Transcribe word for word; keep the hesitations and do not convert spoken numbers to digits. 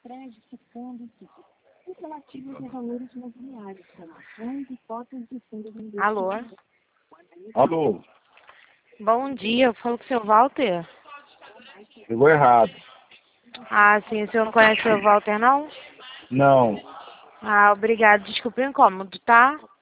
crédito, câmbio, relativos a valores imobiliários, como ações e cotas de fundos de investimento. Alô? Alô, Bom dia, eu falo com o seu Walter. pegou errado. Ah, sim, o senhor não conhece o seu Walter, não? Não, Ah, obrigado, desculpe o incômodo, tá?